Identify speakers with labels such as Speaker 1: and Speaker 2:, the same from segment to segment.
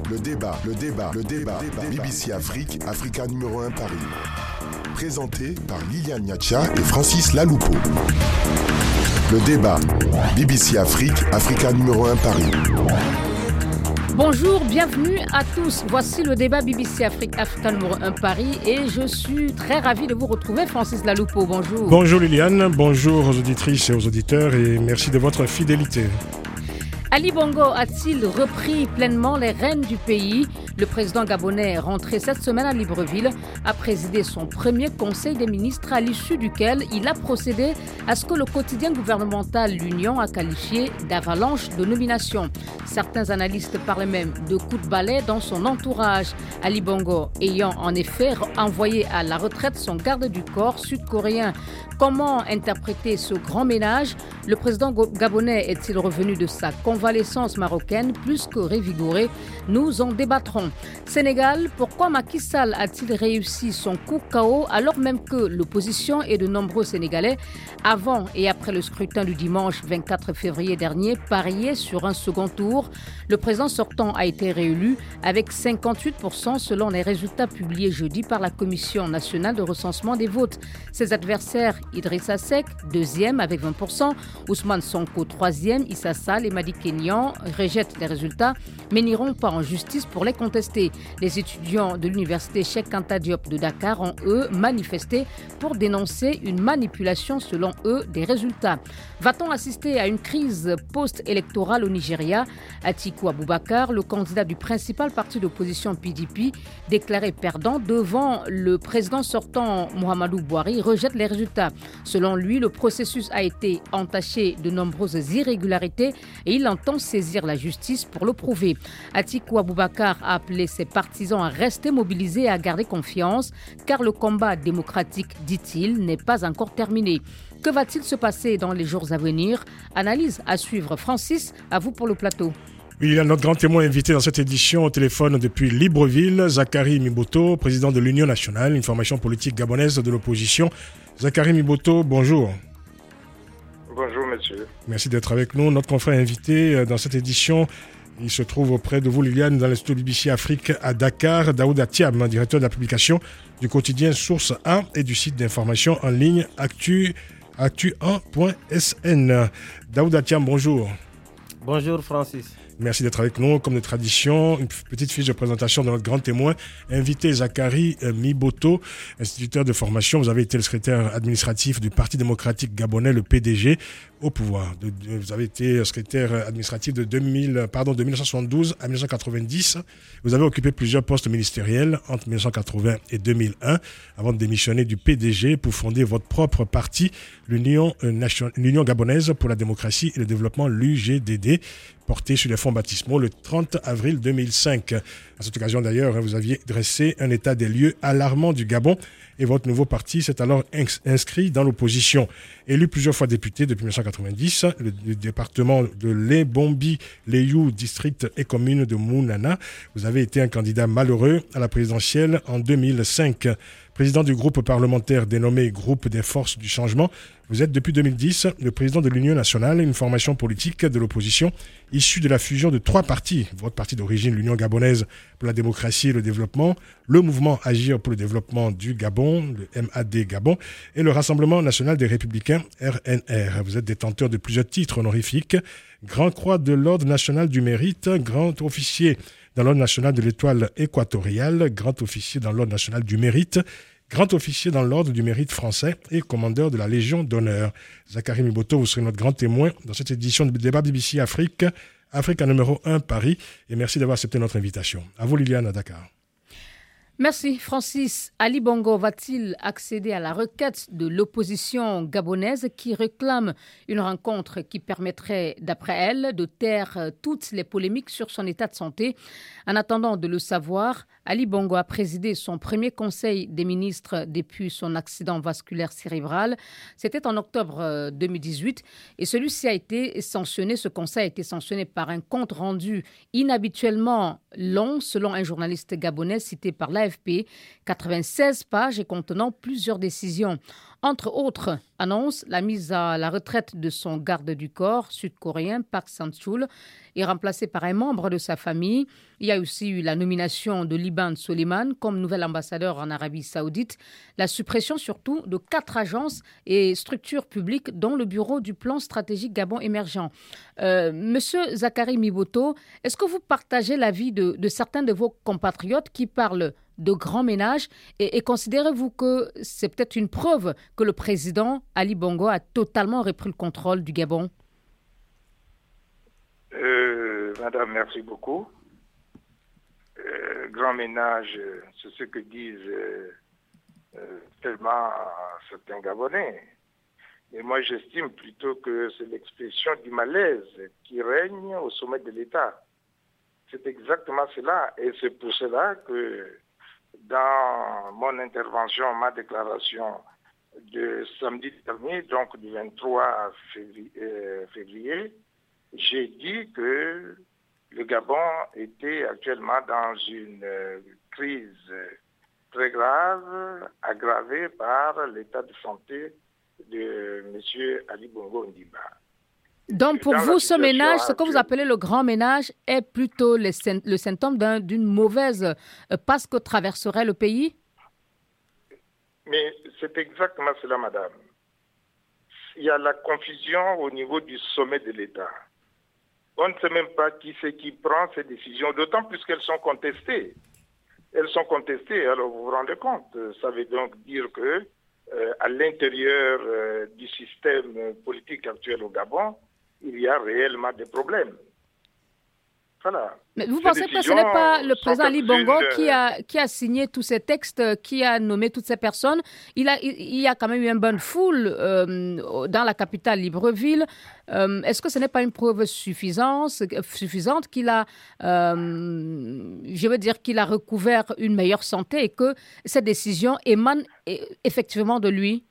Speaker 1: le débat. BBC Afrique, Africa numéro 1 Paris. Présenté par Liliane Niacha et Francis Laloupo. Le débat. BBC Afrique, Africa numéro 1 Paris.
Speaker 2: Bonjour, bienvenue à tous. Voici le débat BBC Afrique, Africa numéro 1 Paris et je suis très ravi de vous retrouver, Francis Laloupo. Bonjour.
Speaker 3: Bonjour Liliane, bonjour aux auditrices et aux auditeurs et merci de votre fidélité.
Speaker 2: Ali Bongo a-t-il repris pleinement les rênes du pays ? Le président gabonais, rentré cette semaine à Libreville, a présidé son premier conseil des ministres à l'issue duquel il a procédé à ce que le quotidien gouvernemental L'Union a qualifié d'avalanche de nominations. Certains analystes parlent même de coups de balai dans son entourage. Ali Bongo ayant en effet envoyé à la retraite son garde du corps sud-coréen. Comment interpréter ce grand ménage ? Le président gabonais est-il revenu de sa convalescence marocaine plus que révigoré ? Nous en débattrons. Sénégal, pourquoi Macky Sall a-t-il réussi son coup KO alors même que l'opposition et de nombreux Sénégalais, avant et après le scrutin du dimanche 24 février dernier, pariaient sur un second tour ? Le président sortant a été réélu avec 58% selon les résultats publiés jeudi par la Commission nationale de recensement des votes. Ses adversaires, Idrissa Seck, deuxième avec 20%, Ousmane Sonko, troisième, Issa Sall et Madi Kenyan rejettent les résultats mais n'iront pas en justice pour les contester. Les étudiants de l'université Cheikh Anta Diop de Dakar ont, eux, manifesté pour dénoncer une manipulation, selon eux, des résultats. Va-t-on assister à une crise post-électorale au Nigeria ? Atiku Abubakar, le candidat du principal parti d'opposition PDP, déclaré perdant devant le président sortant Muhammadu Buhari, rejette les résultats. Selon lui, le processus a été entaché de nombreuses irrégularités et il entend saisir la justice pour le prouver. Atiku Abubakar a appelé ses partisans à rester mobilisés et à garder confiance, car le combat démocratique, dit-il, n'est pas encore terminé. Que va-t-il se passer dans les jours à venir ? Analyse à suivre. Francis, à vous pour le plateau.
Speaker 3: Oui, il y a notre grand témoin invité dans cette édition au téléphone depuis Libreville, Zakari Miboto, président de l'Union nationale, une formation politique gabonaise de l'opposition. Zakari Miboto, bonjour.
Speaker 4: Bonjour, monsieur.
Speaker 3: Merci d'être avec nous. Notre confrère invité dans cette édition, il se trouve auprès de vous, Liliane, dans l'Institut BBC Afrique à Dakar. Daouda Thiam, directeur de la publication du quotidien Source A et du site d'information en ligne actu1.sn. Daouda Thiam, bonjour.
Speaker 5: Bonjour, Francis.
Speaker 3: Merci d'être avec nous. Comme de tradition, une petite fiche de présentation de notre grand témoin, invité Zakari Miboto, instituteur de formation. Vous avez été le secrétaire administratif du Parti démocratique gabonais, le PDG, au pouvoir. Vous avez été secrétaire administratif de 1972 à 1990. Vous avez occupé plusieurs postes ministériels entre 1980 et 2001 avant de démissionner du PDG pour fonder votre propre parti, l'Union gabonaise pour la démocratie et le développement, l'UGDD, porté sur les fonds baptismaux le 30 avril 2005. À cette occasion d'ailleurs, vous aviez dressé un état des lieux alarmant du Gabon et votre nouveau parti s'est alors inscrit dans l'opposition. Élu plusieurs fois député depuis 1990, le département de Lebombi, Leyou, district et commune de Mounana, vous avez été un candidat malheureux à la présidentielle en 2005. Président du groupe parlementaire dénommé Groupe des Forces du Changement, vous êtes depuis 2010 le président de l'Union nationale, une formation politique de l'opposition issue de la fusion de trois partis. Votre parti d'origine, l'Union gabonaise pour la démocratie et le développement, le mouvement Agir pour le développement du Gabon, le MAD Gabon, et le Rassemblement national des républicains, RNR. Vous êtes détenteur de plusieurs titres honorifiques, Grand Croix de l'Ordre national du mérite, Grand officier dans l'Ordre national de l'Étoile équatoriale, Grand officier dans l'Ordre national du mérite, Grand officier dans l'Ordre du mérite français et commandeur de la Légion d'honneur. Zakari Miboto, vous serez notre grand témoin dans cette édition du débat BBC Afrique, Afrique numéro 1 Paris. Et merci d'avoir accepté notre invitation. À vous, Liliane, à Dakar.
Speaker 2: Merci Francis. Ali Bongo va-t-il accéder à la requête de l'opposition gabonaise qui réclame une rencontre qui permettrait, d'après elle, de taire toutes les polémiques sur son état de santé ? En attendant de le savoir, Ali Bongo a présidé son premier conseil des ministres depuis son accident vasculaire cérébral. C'était en octobre 2018 et celui-ci a été sanctionné. Ce conseil a été sanctionné par un compte rendu inhabituellement long, selon un journaliste gabonais cité par l'AFP, 96 pages et contenant plusieurs décisions. Entre autres, annonce la mise à la retraite de son garde du corps sud-coréen Park Sang-chul est remplacé par un membre de sa famille. Il y a aussi eu la nomination de Liban Soliman comme nouvel ambassadeur en Arabie Saoudite, la suppression surtout de 4 agences et structures publiques dont le bureau du plan stratégique Gabon émergent. Monsieur Zakari Miboto, est-ce que vous partagez l'avis de certains de vos compatriotes qui parlent de grand ménage et considérez-vous que c'est peut-être une preuve que le président Ali Bongo a totalement repris le contrôle du Gabon?
Speaker 4: Madame, merci beaucoup. Grand ménage, c'est ce que disent tellement certains Gabonais. Mais moi, j'estime plutôt que c'est l'expression du malaise qui règne au sommet de l'État. C'est exactement cela. Et c'est pour cela que dans mon intervention, ma déclaration de samedi dernier, donc du 23 février, j'ai dit que le Gabon était actuellement dans une crise très grave, aggravée par l'état de santé de M. Ali Bongo Ondimba.
Speaker 2: Donc pour vous, ce ménage, ce que vous appelez le grand ménage, est plutôt le symptôme d'une mauvaise passe que traverserait le pays?
Speaker 4: Mais c'est exactement cela, madame. Il y a la confusion au niveau du sommet de l'État. On ne sait même pas qui c'est qui prend ces décisions, d'autant plus qu'elles sont contestées. Elles sont contestées, alors vous vous rendez compte. Ça veut donc dire que à l'intérieur du système politique actuel au Gabon, il y a réellement des problèmes. Voilà.
Speaker 2: Mais vous pensez que ce n'est pas le président Ali Bongo qui a signé tous ces textes, qui a nommé toutes ces personnes? Il y a quand même eu une bonne foule dans la capitale Libreville. Est-ce que ce n'est pas une preuve suffisante qu'il a, je veux dire, qu'il a recouvert une meilleure santé et que cette décision émane effectivement de lui?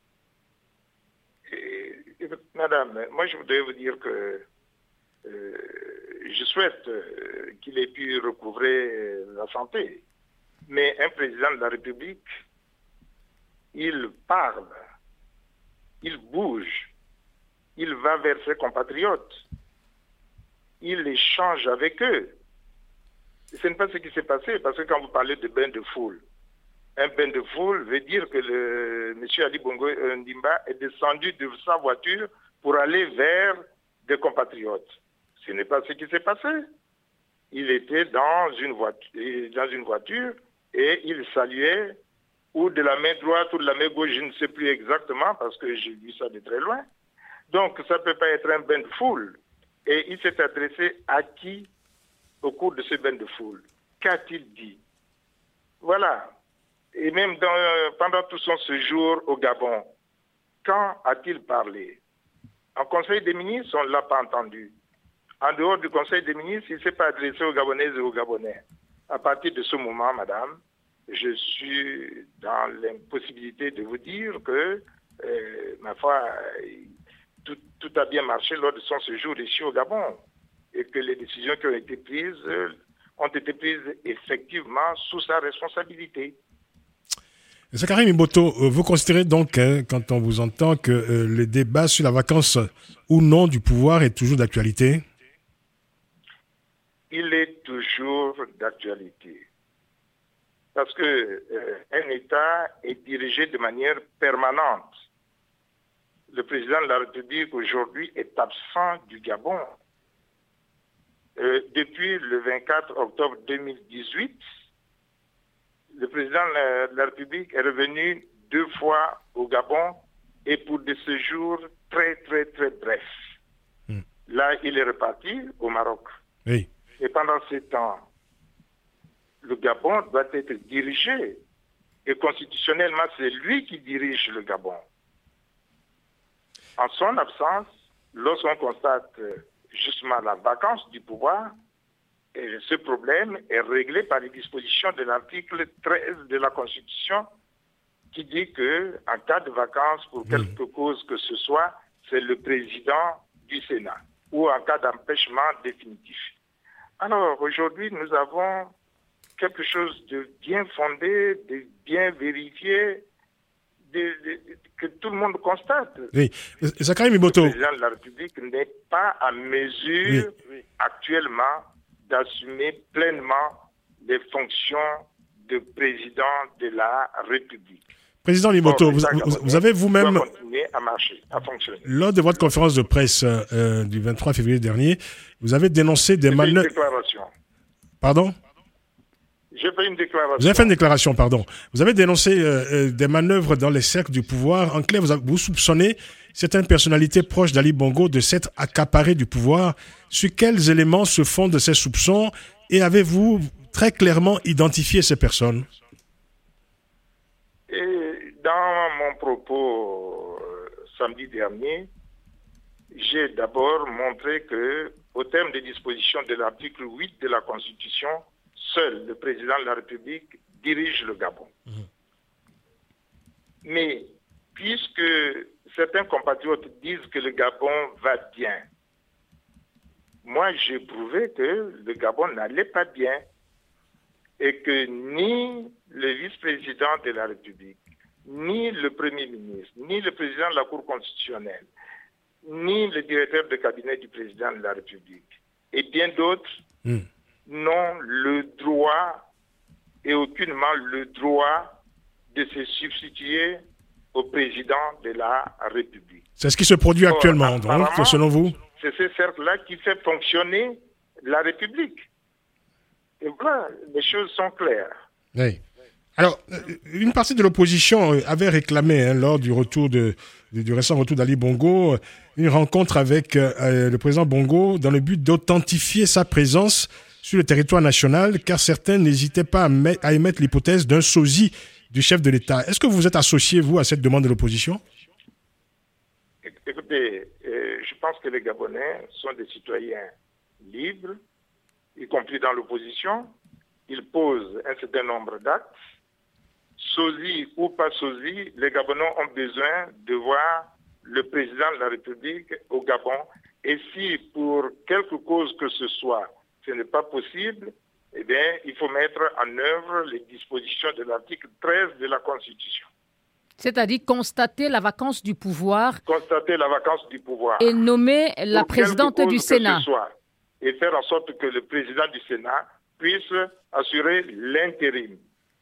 Speaker 4: Madame, moi je voudrais vous dire que je souhaite qu'il ait pu recouvrer la santé. Mais un président de la République, il parle, il bouge, il va vers ses compatriotes, il échange avec eux. Ce n'est pas ce qui s'est passé, parce que quand vous parlez de bain de foule, un bain de foule veut dire que M. Ali Bongo Ondimba est descendu de sa voiture pour aller vers des compatriotes. Ce n'est pas ce qui s'est passé. Il était dans une voiture et il saluait ou de la main droite ou de la main gauche, je ne sais plus exactement parce que j'ai vu ça de très loin. Donc ça ne peut pas être un bain de foule. Et il s'est adressé à qui au cours de ce bain de foule? Qu'a-t-il dit? Voilà. Et même pendant tout son séjour au Gabon, quand a-t-il parlé? En Conseil des ministres, on ne l'a pas entendu. En dehors du Conseil des ministres, il ne s'est pas adressé aux Gabonaises et aux Gabonais. À partir de ce moment, madame, je suis dans l'impossibilité de vous dire que, ma foi, tout a bien marché lors de son séjour ici au Gabon et que les décisions qui ont été prises effectivement sous sa responsabilité.
Speaker 3: Zakari Miboto, vous considérez donc, quand on vous entend, que le débat sur la vacance ou non du pouvoir est toujours d'actualité?
Speaker 4: Il est toujours d'actualité. Parce qu'un État est dirigé de manière permanente. Le président de la République aujourd'hui est absent du Gabon. Depuis le 24 octobre 2018, le président de la République est revenu 2 fois au Gabon et pour des séjours très, très, très brefs. Là, il est reparti au Maroc.
Speaker 3: Oui.
Speaker 4: Et pendant ce temps, le Gabon doit être dirigé. Et constitutionnellement, c'est lui qui dirige le Gabon. En son absence, lorsqu'on constate justement la vacance du pouvoir, et ce problème est réglé par les dispositions de l'article 13 de la Constitution qui dit qu'en cas de vacances pour quelque cause que ce soit, c'est le président du Sénat ou en cas d'empêchement définitif. Alors aujourd'hui, nous avons quelque chose de bien fondé, de bien vérifié, que tout le monde constate.
Speaker 3: Oui. Zakari Miboto.
Speaker 4: Le président de la République n'est pas en mesure actuellement d'assumer pleinement les fonctions de président de la République.
Speaker 3: Président Miboto, vous avez vous-même,
Speaker 4: continuer à marcher, à fonctionner.
Speaker 3: Lors de votre conférence de presse du 23 février dernier, vous avez dénoncé des manœuvres...
Speaker 4: Une déclaration.
Speaker 3: Pardon?
Speaker 4: J'ai fait une déclaration.
Speaker 3: Vous avez fait une déclaration, pardon. Vous avez dénoncé des manœuvres dans les cercles du pouvoir. En clair, vous soupçonnez certaines personnalités proches d'Ali Bongo de s'être accaparées du pouvoir. Sur quels éléments se fondent ces soupçons et avez-vous très clairement identifié ces personnes?
Speaker 4: Dans mon propos samedi dernier, j'ai d'abord montré que, au terme des dispositions de l'article 8 de la Constitution, seul le président de la République dirige le Gabon. Mais puisque certains compatriotes disent que le Gabon va bien, moi j'ai prouvé que le Gabon n'allait pas bien et que ni le vice-président de la République, ni le Premier ministre, ni le président de la Cour constitutionnelle, ni le directeur de cabinet du président de la République, et bien d'autres n'ont le droit, et aucunement le droit, de se substituer au président de la République.
Speaker 3: C'est ce qui se produit actuellement, donc, selon vous?
Speaker 4: C'est ce cercle-là qui fait fonctionner la République. Et voilà, les choses sont claires.
Speaker 3: Oui. Alors, une partie de l'opposition avait réclamé, lors du récent retour d'Ali Bongo, une rencontre avec le président Bongo dans le but d'authentifier sa présence sur le territoire national, car certains n'hésitaient pas à émettre l'hypothèse d'un sosie du chef de l'État. Est-ce que vous vous êtes associé, vous, à cette demande de l'opposition?
Speaker 4: Écoutez, je pense que les Gabonais sont des citoyens libres, y compris dans l'opposition. Ils posent un certain nombre d'actes. Sosie ou pas sosie, les Gabonais ont besoin de voir le président de la République au Gabon. Et si pour quelque cause que ce soit, ce n'est pas possible, eh bien, il faut mettre en œuvre les dispositions de l'article 13 de la Constitution.
Speaker 2: C'est-à-dire constater la vacance du pouvoir.
Speaker 4: Constater la vacance du pouvoir.
Speaker 2: Et nommer la présidente du Sénat.
Speaker 4: Et faire en sorte que le président du Sénat puisse assurer l'intérim.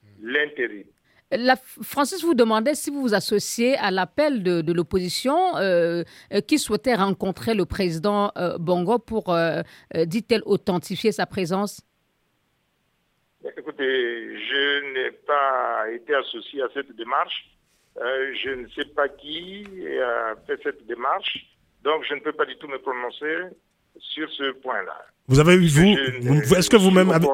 Speaker 2: Francis vous demandait si vous vous associez à l'appel de l'opposition qui souhaitait rencontrer le président Bongo pour, dit-elle, authentifier sa présence.
Speaker 4: Écoutez, je n'ai pas été associé à cette démarche. Je ne sais pas qui a fait cette démarche, donc je ne peux pas du tout me prononcer sur ce point-là.
Speaker 3: Vous avez eu, est-ce que vous-même avez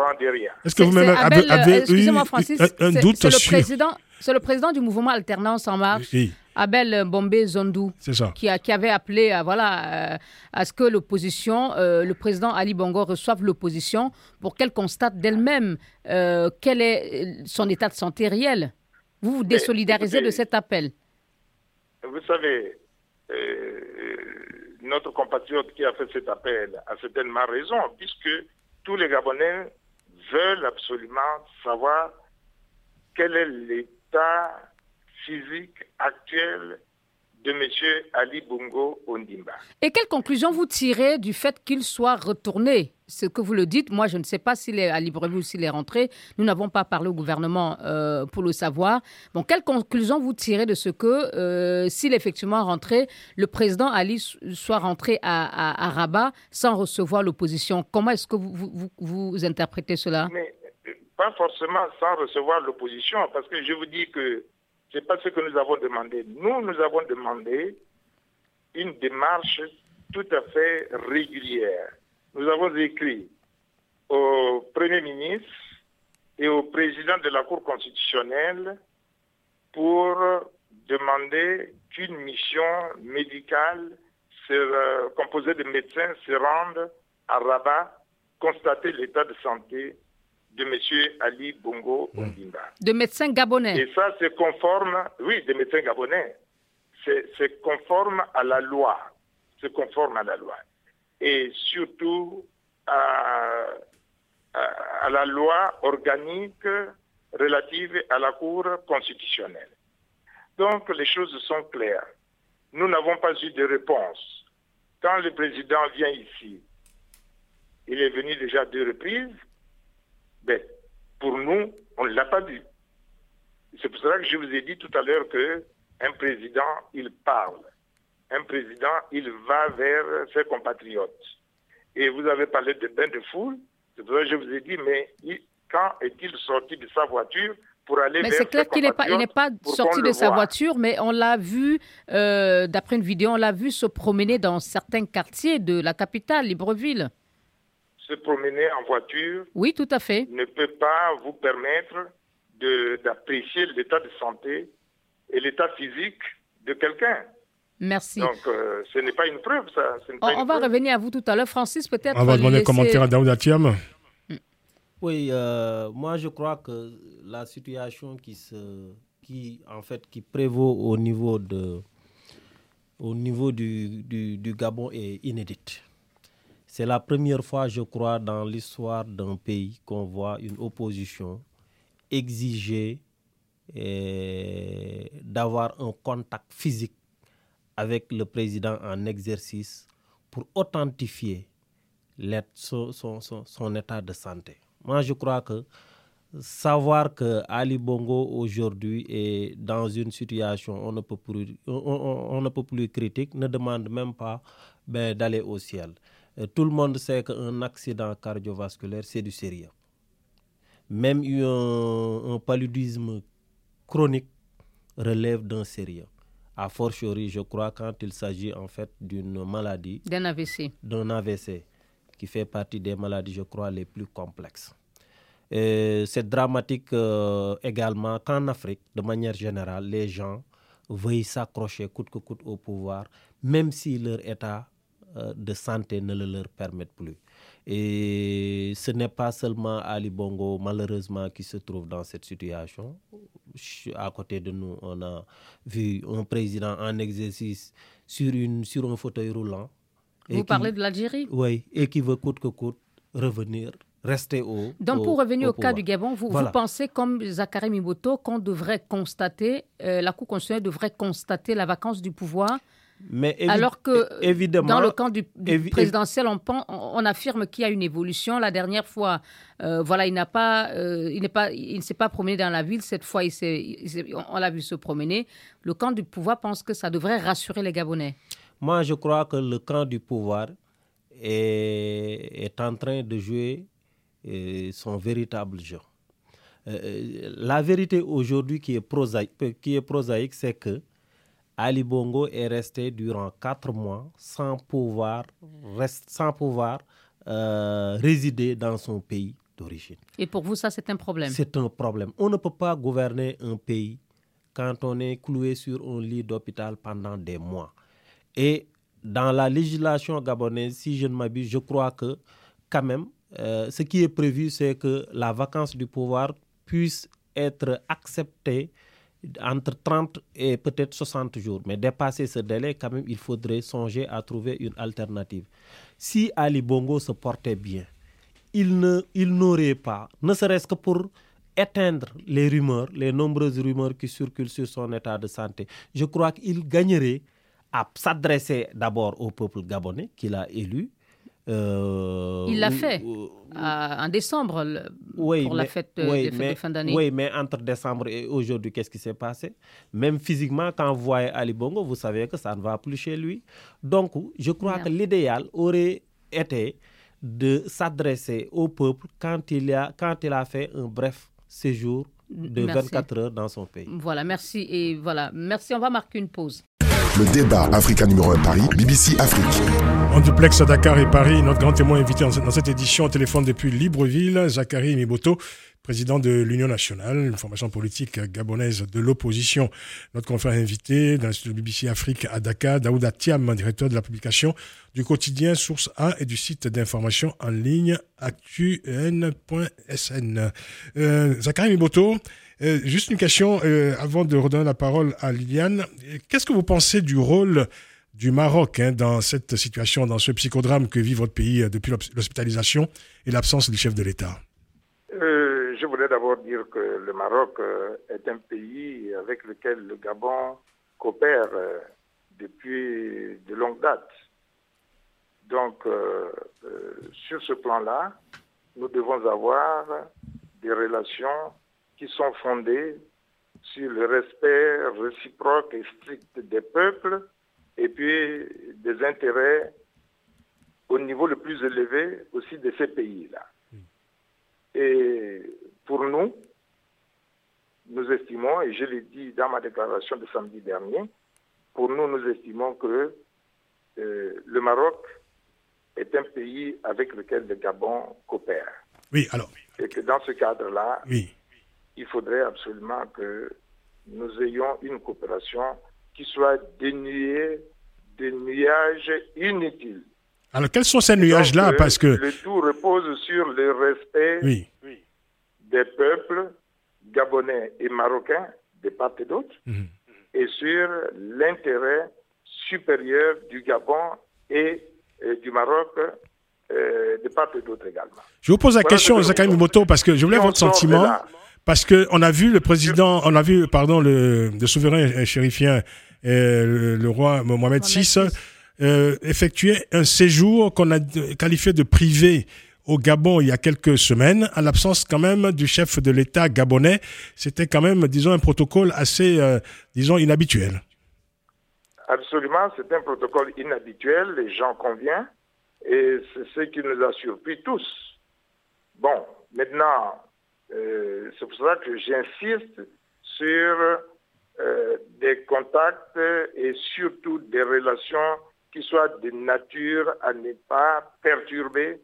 Speaker 3: eu un doute
Speaker 2: c'est le président du mouvement Alternance en Marche, oui. Abel Bombé Zondou, qui avait appelé à ce que l'opposition, le président Ali Bongo reçoive l'opposition pour qu'elle constate d'elle-même quel est son état de santé réel. Vous vous désolidarisez de cet appel.
Speaker 4: Vous savez, notre compatriote qui a fait cet appel a certainement raison, puisque tous les Gabonais veulent absolument savoir quel est l'état physique actuel de M. Ali Bongo Ondimba.
Speaker 2: Et quelle conclusion vous tirez du fait qu'il soit retourné? Ce que vous le dites, moi je ne sais pas s'il est à Libreville ou s'il est rentré. Nous n'avons pas parlé au gouvernement pour le savoir. Bon, quelle conclusion vous tirez de ce que, s'il est effectivement rentré, le président Ali soit rentré à Rabat sans recevoir l'opposition? Comment est-ce que vous interprétez cela?
Speaker 4: Mais pas forcément sans recevoir l'opposition, parce que je vous dis que ce n'est pas ce que nous avons demandé. Nous avons demandé une démarche tout à fait régulière. Nous avons écrit au Premier ministre et au président de la Cour constitutionnelle pour demander qu'une mission médicale composée de médecins se rende à Rabat, constater l'état de santé de M. Ali Bongo Ondimba.
Speaker 2: De médecins gabonais.
Speaker 4: Et ça, c'est conforme, oui, des médecins gabonais. C'est conforme à la loi. C'est conforme à la loi. Et surtout à la loi organique relative à la Cour constitutionnelle. Donc les choses sont claires. Nous n'avons pas eu de réponse. Quand le président vient ici, il est venu déjà 2 reprises, pour nous, on ne l'a pas vu. C'est pour cela que je vous ai dit tout à l'heure qu'un président, il parle. Un président, il va vers ses compatriotes. Et vous avez parlé de bain de foule. C'est pour ça que je vous ai dit, mais quand est-il sorti de sa voiture pour aller vers ses compatriotes?
Speaker 2: Mais c'est clair qu'il n'est pas sorti de sa voiture, mais on l'a vu, d'après une vidéo, on l'a vu se promener dans certains quartiers de la capitale, Libreville.
Speaker 4: Se promener en voiture,
Speaker 2: oui, tout à fait,
Speaker 4: ne peut pas vous permettre d'apprécier l'état de santé et l'état physique de quelqu'un.
Speaker 2: Merci.
Speaker 4: Donc, ce n'est pas une preuve, ça.
Speaker 2: On va revenir à vous tout à l'heure. Francis, peut-être...
Speaker 3: On va demander un commentaire à Daouda Thiam.
Speaker 5: Oui, moi je crois que la situation qui prévaut au niveau du Gabon est inédite. C'est la première fois, je crois, dans l'histoire d'un pays qu'on voit une opposition exiger d'avoir un contact physique avec le président en exercice pour authentifier son état de santé. Moi, je crois que savoir que Ali Bongo aujourd'hui est dans une situation on ne peut plus critique ne demande même pas d'aller au ciel. Tout le monde sait qu'un accident cardiovasculaire, c'est du sérieux. Même un paludisme chronique relève d'un sérieux. A fortiori, je crois, quand il s'agit en fait d'une maladie...
Speaker 2: D'un AVC.
Speaker 5: D'un AVC, qui fait partie des maladies, je crois, les plus complexes. C'est dramatique également qu'en Afrique, de manière générale, les gens veuillent s'accrocher coûte que coûte au pouvoir, même si leur état de santé ne le leur permet plus. Et ce n'est pas seulement Ali Bongo, malheureusement, qui se trouve dans cette situation. À côté de nous, on a vu un président en exercice sur un fauteuil roulant.
Speaker 2: Vous parlez de l'Algérie?
Speaker 5: Oui, et qui veut coûte que coûte revenir, rester au
Speaker 2: Donc, pour revenir au cas du Gabon, vous pensez, comme Zakari Miboto, qu'on devrait constater, la Cour constitutionnelle devrait constater la vacance du pouvoir? Mais alors que évidemment, dans le camp du présidentiel, on affirme qu'il y a une évolution. La dernière fois, il ne s'est pas promené dans la ville. Cette fois, on l'a vu se promener. Le camp du pouvoir pense que ça devrait rassurer les Gabonais.
Speaker 5: Moi, je crois que le camp du pouvoir est en train de jouer son véritable jeu. La vérité aujourd'hui qui est prosaïque, c'est que Ali Bongo est resté durant 4 mois sans pouvoir résider dans son pays d'origine.
Speaker 2: Et pour vous, ça, c'est un problème?
Speaker 5: C'est un problème. On ne peut pas gouverner un pays quand on est cloué sur un lit d'hôpital pendant des mois. Et dans la législation gabonaise, si je ne m'abuse, je crois que quand même, ce qui est prévu, c'est que la vacance du pouvoir puisse être acceptée entre 30 et peut-être 60 jours. Mais dépasser ce délai, quand même, il faudrait songer à trouver une alternative. Si Ali Bongo se portait bien, il n'aurait pas, ne serait-ce que pour éteindre les nombreuses rumeurs qui circulent sur son état de santé, je crois qu'il gagnerait à s'adresser d'abord au peuple gabonais qu'il a élu.
Speaker 2: Il l'a fait en décembre pour la fête de fin d'année.
Speaker 5: Oui, mais entre décembre et aujourd'hui, qu'est-ce qui s'est passé? Même physiquement, quand vous voyez Ali Bongo, vous savez que ça ne va plus chez lui. Donc, je crois que l'idéal aurait été de s'adresser au peuple quand il a fait un bref séjour de 24 heures dans son pays.
Speaker 2: Voilà, merci. Et voilà, merci. On va marquer une pause.
Speaker 1: Le débat Africa numéro 1 Paris, BBC Afrique.
Speaker 3: En duplex à Dakar et Paris, notre grand témoin invité dans cette édition au téléphone depuis Libreville, Zakari Miboto, président de l'Union nationale, une formation politique gabonaise de l'opposition. Notre confrère invité dans le BBC Afrique à Dakar, Daouda Thiam, directeur de la publication du quotidien Source A et du site d'information en ligne actun.sn. Zakari Miboto, juste une question avant de redonner la parole à Liliane. Qu'est-ce que vous pensez du rôle du Maroc dans cette situation, dans ce psychodrame que vit votre pays depuis l'hospitalisation et l'absence du chef de l'État?
Speaker 4: je voudrais d'abord dire que le Maroc est un pays avec lequel le Gabon coopère depuis de longues dates. Donc, sur ce plan-là, nous devons avoir des relations qui sont fondées sur le respect réciproque et strict des peuples et puis des intérêts au niveau le plus élevé aussi de ces pays-là. Et pour nous, nous estimons, et je l'ai dit dans ma déclaration de samedi dernier, pour nous, nous estimons que le Maroc est un pays avec lequel le Gabon coopère.
Speaker 3: Oui, alors.
Speaker 4: Et que dans ce cadre-là,
Speaker 3: oui,
Speaker 4: il faudrait absolument que nous ayons une coopération qui soit dénuée de nuages inutiles.
Speaker 3: Alors, quels sont ces nuages-là? Parce que
Speaker 4: le tout repose sur le respect des peuples gabonais et marocains, de part et d'autre, et sur l'intérêt supérieur du Gabon et du Maroc, de part et d'autre également.
Speaker 3: Je vous pose la question, Zakari Mimoto, parce que je voulais votre sentiment, parce qu'on a vu le président, le souverain chérifien, le roi Mohamed VI, effectuer un séjour qu'on a qualifié de privé au Gabon il y a quelques semaines, à l'absence quand même du chef de l'État gabonais. C'était quand même, disons, un protocole assez, inhabituel.
Speaker 4: Absolument, c'est un protocole inhabituel, les gens conviennent, et c'est ce qui nous a surpris tous. Bon, maintenant, c'est pour ça que j'insiste sur des contacts et surtout des relations qui soient de nature à ne pas perturber.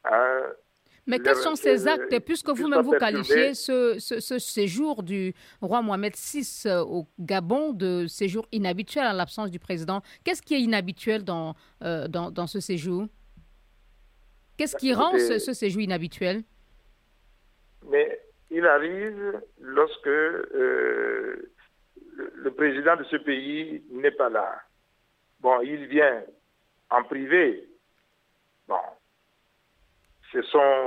Speaker 2: Mais quels sont ces actes, puisque vous-même vous qualifiez ce séjour du roi Mohamed VI au Gabon de séjour inhabituel à l'absence du président? Qu'est-ce qui est inhabituel dans ce séjour? Qu'est-ce qui rend ce séjour inhabituel?
Speaker 4: Mais il arrive lorsque le président de ce pays n'est pas là. Bon, il vient en privé. Bon, c'est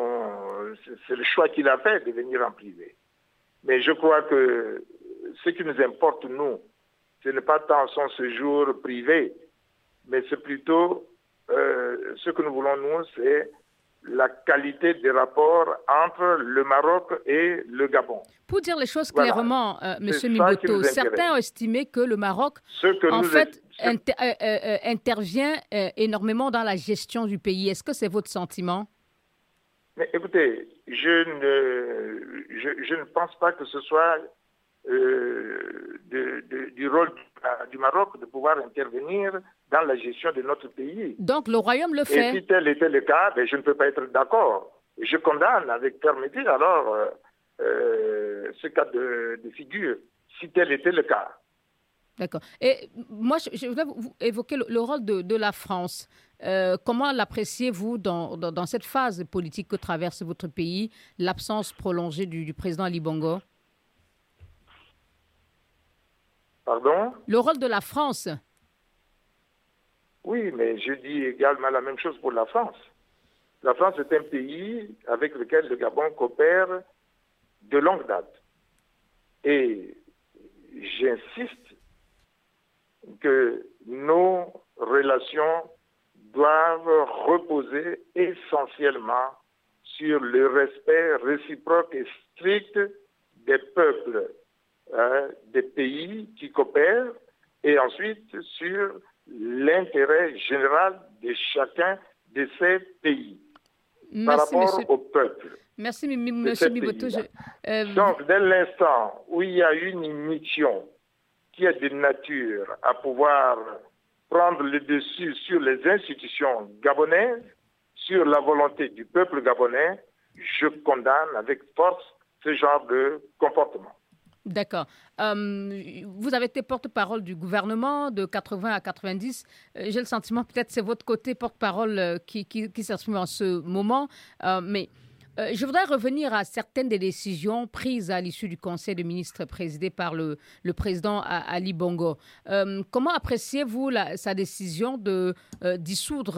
Speaker 4: le choix qu'il a fait de venir en privé. Mais je crois que ce qui nous importe, nous, ce n'est pas tant son séjour privé, mais c'est plutôt ce que nous voulons, nous, c'est la qualité des rapports entre le Maroc et le Gabon.
Speaker 2: Pour dire les choses clairement, M. Miboto, certains ont estimé que le Maroc, intervient énormément dans la gestion du pays. Est-ce que c'est votre sentiment?
Speaker 4: Mais écoutez, je ne pense pas que ce soit du rôle du Maroc de pouvoir intervenir dans la gestion de notre pays.
Speaker 2: Donc le royaume le fait.
Speaker 4: Et si tel était le cas, je ne peux pas être d'accord. Je condamne avec fermeté alors ce cas de figure, si tel était le cas.
Speaker 2: D'accord. Et moi, je voudrais vous évoquer le rôle de la France. Comment l'appréciez-vous dans cette phase politique que traverse votre pays, l'absence prolongée du président Ali Bongo?
Speaker 4: Pardon?
Speaker 2: Le rôle de la France.
Speaker 4: Oui, mais je dis également la même chose pour la France. La France est un pays avec lequel le Gabon coopère de longue date. Et j'insiste que nos relations doivent reposer essentiellement sur le respect réciproque et strict des peuples, des pays qui coopèrent, et ensuite sur l'intérêt général de chacun de ces pays par rapport au peuple.
Speaker 2: Merci, M. Miboto.
Speaker 4: Donc, dès l'instant où il y a une mission qui est de nature à pouvoir prendre le dessus sur les institutions gabonaises, sur la volonté du peuple gabonais, je condamne avec force ce genre de comportement.
Speaker 2: D'accord. Vous avez été porte-parole du gouvernement de 80 à 90. J'ai le sentiment peut-être c'est votre côté porte-parole qui s'exprime en ce moment. Mais Je voudrais revenir à certaines des décisions prises à l'issue du Conseil des ministres présidé par le président Ali Bongo. Comment appréciez-vous sa décision de dissoudre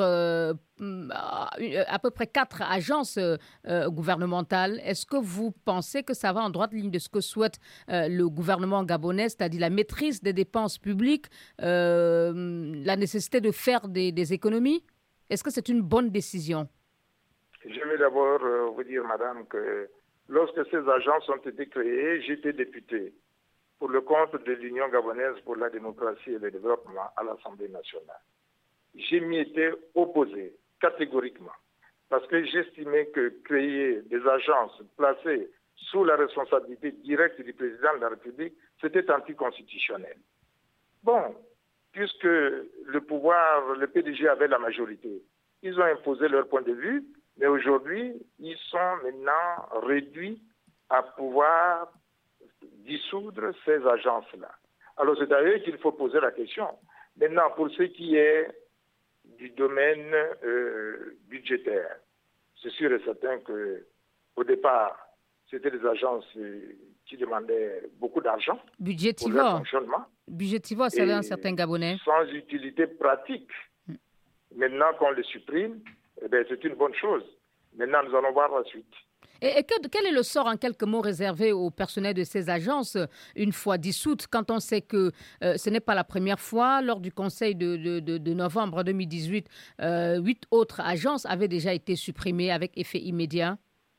Speaker 2: à peu près 4 agences gouvernementales? Est-ce que vous pensez que ça va en droite ligne de ce que souhaite le gouvernement gabonais, c'est-à-dire la maîtrise des dépenses publiques, la nécessité de faire des économies? Est-ce que c'est une bonne décision?
Speaker 4: Je vais d'abord vous dire, madame, que lorsque ces agences ont été créées, j'étais député pour le compte de l'Union gabonaise pour la démocratie et le développement à l'Assemblée nationale. Je m'y étais opposé catégoriquement parce que j'estimais que créer des agences placées sous la responsabilité directe du président de la République, c'était anticonstitutionnel. Bon, puisque le PDG avait la majorité, ils ont imposé leur point de vue. Mais aujourd'hui, ils sont maintenant réduits à pouvoir dissoudre ces agences-là. Alors c'est d'ailleurs qu'il faut poser la question. Maintenant, pour ce qui est du domaine budgétaire, c'est sûr et certain qu'au départ, c'était des agences qui demandaient beaucoup d'argent pour leur fonctionnement.
Speaker 2: Budgétivore, c'est un certain Gabonais.
Speaker 4: Sans utilité pratique. Maintenant qu'on les supprime, eh bien, c'est une bonne chose. Maintenant, nous allons voir la suite.
Speaker 2: Et quel est le sort, en quelques mots, réservé au personnel de ces agences une fois dissoutes, quand on sait que ce n'est pas la première fois? Lors du Conseil de novembre 2018, 8 autres agences avaient déjà été supprimées avec effet immédiat.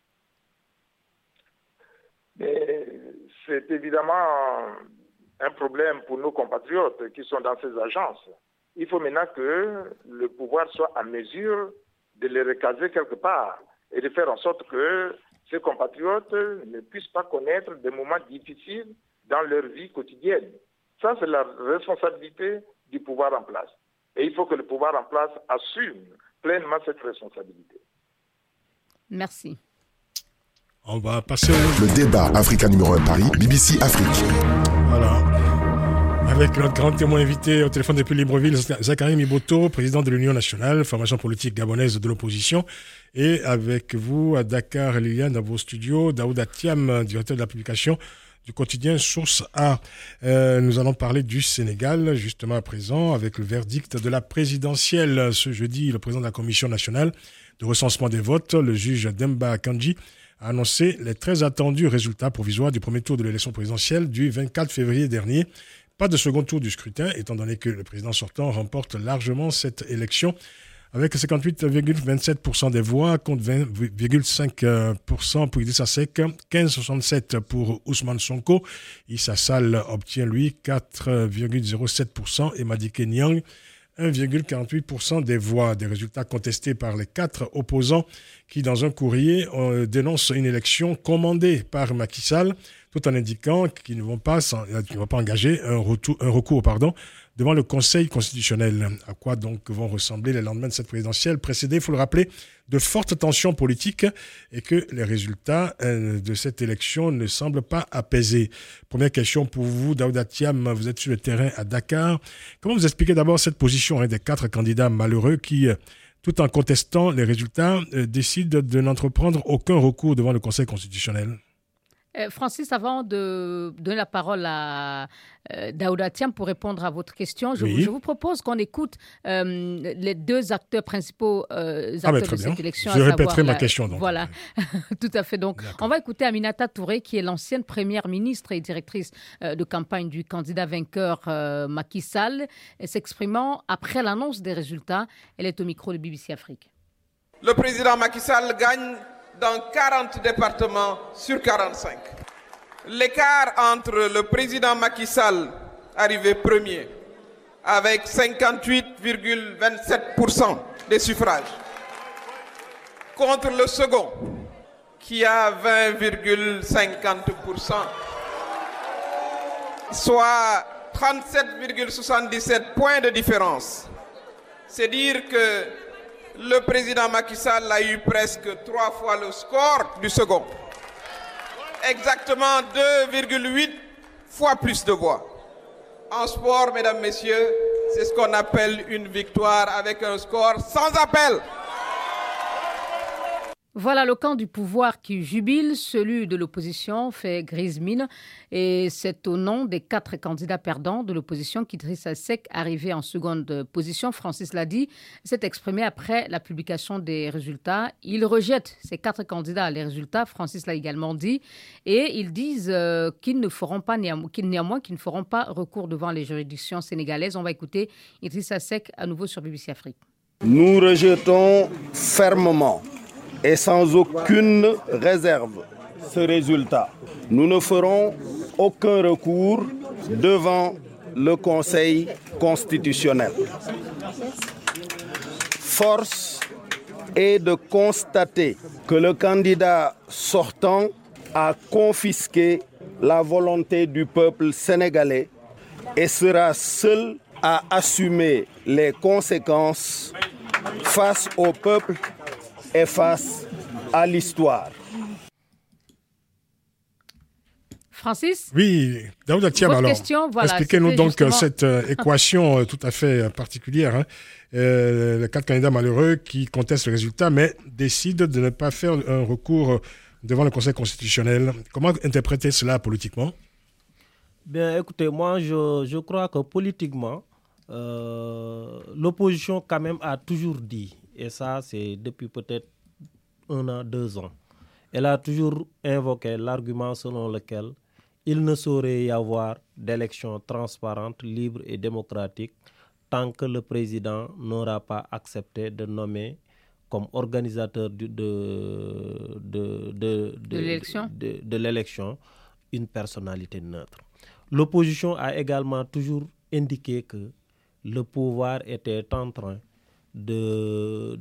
Speaker 4: Mais c'est évidemment un problème pour nos compatriotes qui sont dans ces agences. Il faut maintenant que le pouvoir soit à mesure de les recaser quelque part et de faire en sorte que ces compatriotes ne puissent pas connaître des moments difficiles dans leur vie quotidienne. Ça, c'est la responsabilité du pouvoir en place. Et il faut que le pouvoir en place assume pleinement cette responsabilité.
Speaker 2: Merci.
Speaker 3: On va passer
Speaker 1: le débat Africa numéro 1 Paris, BBC Afrique.
Speaker 3: Voilà. Avec notre grand témoin invité au téléphone depuis Libreville, Zakari Miboto, président de l'Union nationale, formation politique gabonaise de l'opposition. Et avec vous, à Dakar, Liliane, dans vos studios, Daouda Thiam, directeur de la publication du quotidien Source A. Nous allons parler du Sénégal, justement à présent, avec le verdict de la présidentielle. Ce jeudi, le président de la Commission nationale de recensement des votes, le juge Demba Kandji, a annoncé les très attendus résultats provisoires du premier tour de l'élection présidentielle du 24 février dernier. Pas de second tour du scrutin, étant donné que le président sortant remporte largement cette élection avec 58,27% des voix contre 20,5% pour Idrissa Seck, 15,67% pour Ousmane Sonko. Issa Sall obtient, lui, 4,07% et Madické Niang, 1,48% des voix. Des résultats contestés par les 4 opposants qui, dans un courrier, dénoncent une élection commandée par Macky Sall, tout en indiquant qu'ils ne vont pas engager un recours devant le Conseil constitutionnel. À quoi donc vont ressembler les lendemains de cette présidentielle précédée, il faut le rappeler, de fortes tensions politiques et que les résultats de cette élection ne semblent pas apaisés. Première question pour vous, Daouda Thiam, vous êtes sur le terrain à Dakar. Comment vous expliquez d'abord cette position des 4 candidats malheureux qui, tout en contestant les résultats, décident de n'entreprendre aucun recours devant le Conseil constitutionnel?
Speaker 2: Francis, avant de donner la parole à Daouda Thiam pour répondre à votre question, je vous propose qu'on écoute les 2 acteurs principaux de cette élection.
Speaker 3: Je répéterai ma question. Donc.
Speaker 2: Voilà, tout à fait. Donc, on va écouter Aminata Touré, qui est l'ancienne première ministre et directrice de campagne du candidat vainqueur Macky Sall, s'exprimant après l'annonce des résultats. Elle est au micro de BBC Afrique.
Speaker 6: Le président Macky Sall gagne dans 40 départements sur 45. L'écart entre le président Macky Sall, arrivé premier, avec 58,27% des suffrages, contre le second, qui a 20,50%, soit 37,77 points de différence. C'est dire que le président Macky Sall a eu presque 3 fois le score du second. Exactement 2,8 fois plus de voix. En sport, mesdames, messieurs, c'est ce qu'on appelle une victoire avec un score sans appel.
Speaker 2: Voilà le camp du pouvoir qui jubile, celui de l'opposition fait grise mine et c'est au nom des 4 candidats perdants de l'opposition qu'Idrissa Seck, arrivé en seconde position, Francis l'a dit, s'est exprimé après la publication des résultats. Il rejette ces 4 candidats les résultats, Francis l'a également dit, et ils disent qu'ils ne feront pas recours devant les juridictions sénégalaises. On va écouter Idrissa Seck à nouveau sur BBC Afrique.
Speaker 7: Nous rejetons fermement et sans aucune réserve ce résultat. Nous ne ferons aucun recours devant le Conseil constitutionnel. Force est de constater que le candidat sortant a confisqué la volonté du peuple sénégalais et sera seul à assumer les conséquences face au peuple et face à l'histoire.
Speaker 2: Francis ?
Speaker 3: Oui, Daouda Thiam, alors, expliquez-nous donc cette équation tout à fait particulière. Les 4 candidats malheureux qui contestent le résultat, mais décident de ne pas faire un recours devant le Conseil constitutionnel. Comment interpréter cela politiquement ?
Speaker 5: Bien, écoutez, moi, je crois que politiquement, l'opposition quand même a toujours dit, et ça c'est depuis peut-être 1 an, 2 ans, elle a toujours invoqué l'argument selon lequel il ne saurait y avoir d'élections transparentes, libres et démocratiques tant que le président n'aura pas accepté de nommer comme organisateur de l'élection une personnalité neutre. L'opposition a également toujours indiqué que le pouvoir était en train de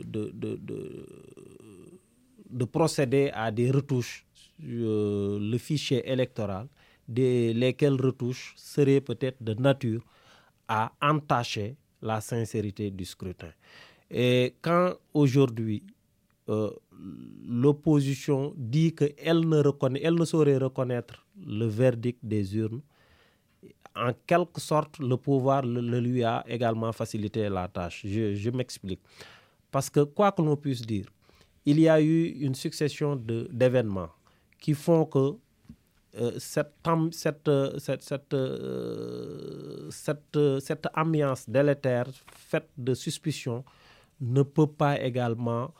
Speaker 5: procéder à des retouches sur le fichier électoral, lesquelles retouches seraient peut-être de nature à entacher la sincérité du scrutin. Et quand aujourd'hui l'opposition dit qu'elle ne saurait reconnaître le verdict des urnes, en quelque sorte, le pouvoir le lui a également facilité la tâche. Je m'explique. Parce que, quoi que l'on puisse dire, il y a eu une succession d'événements qui font que cette ambiance délétère, faite de suspicion, ne peut pas également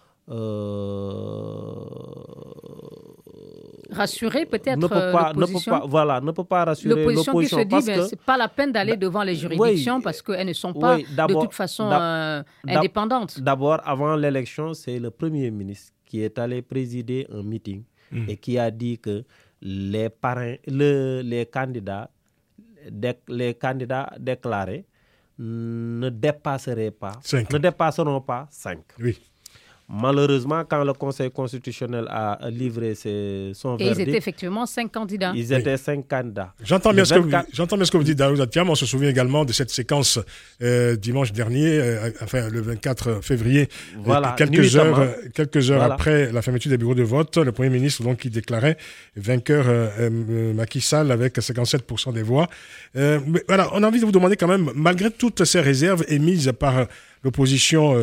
Speaker 2: rassurer peut-être l'opposition.
Speaker 5: Ne peut pas rassurer l'opposition
Speaker 2: qui se dit que c'est pas la peine d'aller devant les juridictions parce qu'elles ne sont pas de toute façon indépendantes.
Speaker 5: D'abord, avant l'élection, c'est le Premier ministre qui est allé présider un meeting et qui a dit que les candidats déclarés ne dépasseront pas 5.
Speaker 3: Oui.
Speaker 5: Malheureusement, quand le Conseil constitutionnel a livré son verdict...
Speaker 2: ils étaient effectivement 5 candidats.
Speaker 5: Ils étaient 5 candidats.
Speaker 3: J'entends bien ce que vous dites, Daouda Thiam. On se souvient également de cette séquence dimanche dernier, le 24 février,
Speaker 5: voilà,
Speaker 3: quelques heures après la fermeture des bureaux de vote, le Premier ministre donc, qui déclarait vainqueur Macky Sall avec 57% des voix. Mais voilà, on a envie de vous demander quand même, malgré toutes ces réserves émises par l'opposition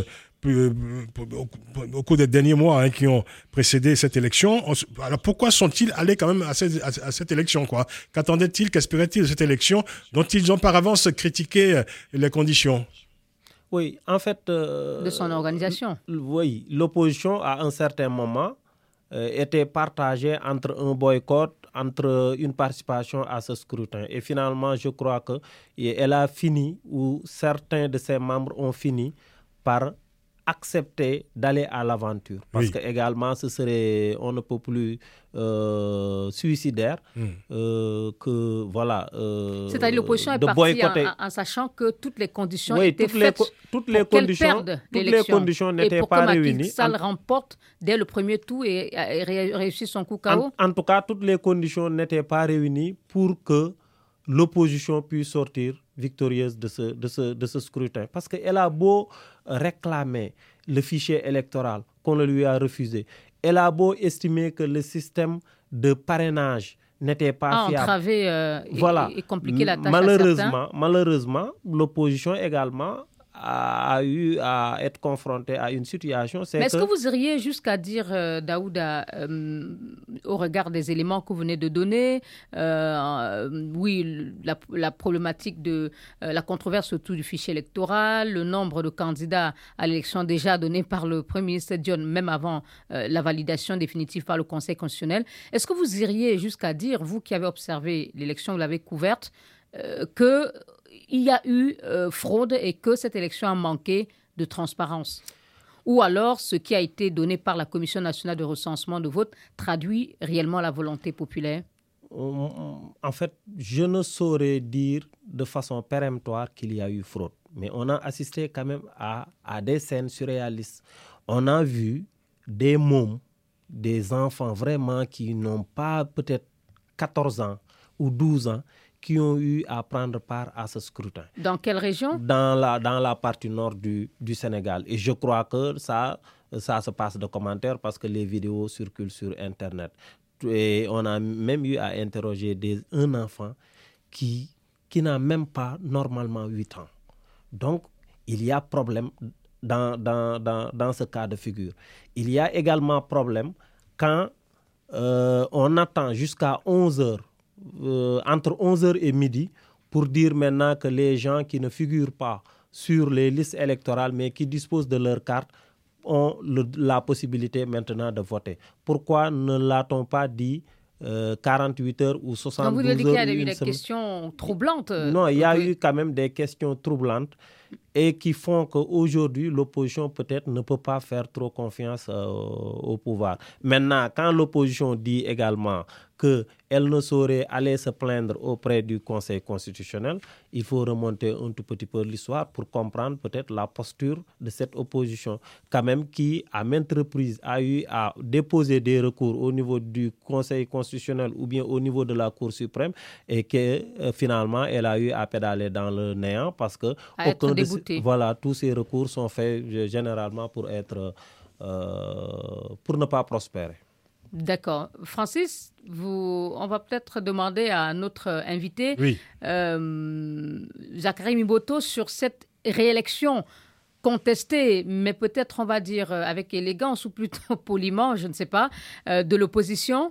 Speaker 3: au cours des derniers mois qui ont précédé cette élection. Alors pourquoi sont-ils allés quand même à cette élection, quoi ? Qu'attendaient-ils, qu'espéraient-ils de cette élection dont ils ont par avance critiqué les conditions ?
Speaker 5: Oui, en fait...
Speaker 2: de son organisation.
Speaker 5: Oui, l'opposition à un certain moment était partagée entre un boycott, entre une participation à ce scrutin. Et finalement, je crois qu'elle a fini, ou certains de ses membres ont fini par accepter d'aller à l'aventure. Parce que également, ce serait, on ne peut plus suicidaire que, voilà...
Speaker 2: c'est-à-dire l'opposition est partie en sachant que toutes les conditions étaient faites pour qu'elle perde l'élection.
Speaker 5: Les conditions n'étaient pas réunies.
Speaker 2: Et pour que Macky Sall remporte dès le premier tour et réussisse son coup KO.
Speaker 5: En tout cas, toutes les conditions n'étaient pas réunies pour que l'opposition puisse sortir victorieuse de ce scrutin. Parce qu'elle a beau réclamer le fichier électoral qu'on le lui a refusé, elle a beau estimer que le système de parrainage n'était pas fiable.
Speaker 2: Entravé et compliqué la tâche
Speaker 5: malheureusement, l'opposition également a eu à être confronté à une situation.
Speaker 2: Mais est-ce que vous iriez jusqu'à dire, Daouda, au regard des éléments que vous venez de donner, oui, la problématique de la controverse autour du fichier électoral, le nombre de candidats à l'élection déjà donné par le Premier ministre Dione, même avant la validation définitive par le Conseil constitutionnel, est-ce que vous iriez jusqu'à dire, vous qui avez observé l'élection, vous l'avez couverte, qu'il y a eu fraude et que cette élection a manqué de transparence? Ou alors, ce qui a été donné par la Commission nationale de recensement de vote traduit réellement la volonté populaire?
Speaker 5: En fait, je ne saurais dire de façon péremptoire qu'il y a eu fraude. Mais on a assisté quand même à des scènes surréalistes. On a vu des mômes, des enfants vraiment qui n'ont pas peut-être 14 ans ou 12 ans, qui ont eu à prendre part à ce scrutin.
Speaker 2: Dans quelle région?
Speaker 5: Dans la partie nord du Sénégal. Et je crois que ça se passe de commentaires parce que les vidéos circulent sur Internet. Et on a même eu à interroger un enfant qui n'a même pas normalement 8 ans. Donc, il y a problème dans ce cas de figure. Il y a également problème quand on attend jusqu'à 11h, entre 11h et midi, pour dire maintenant que les gens qui ne figurent pas sur les listes électorales, mais qui disposent de leur carte, ont la possibilité maintenant de voter. Pourquoi ne l'a-t-on pas dit 48 heures ou 72 heures?
Speaker 2: Vous voulez dire qu'il y a eu des questions troublantes?
Speaker 5: Non, il y a eu quand même des questions troublantes et qui font qu'aujourd'hui, l'opposition peut-être ne peut pas faire trop confiance au pouvoir. Maintenant, quand l'opposition dit également qu'elle ne saurait aller se plaindre auprès du Conseil constitutionnel, il faut remonter un tout petit peu l'histoire pour comprendre peut-être la posture de cette opposition, quand même qui, à maintes reprises, a eu à déposer des recours au niveau du Conseil constitutionnel ou bien au niveau de la Cour suprême et que finalement, elle a eu à pédaler dans le néant parce que tous ces recours sont faits généralement pour ne pas prospérer.
Speaker 2: D'accord. Francis, on va peut-être demander à notre invité,
Speaker 3: oui.
Speaker 2: Zakari Miboto, sur cette réélection contestée, mais peut-être on va dire avec élégance ou plutôt poliment, je ne sais pas, de l'opposition.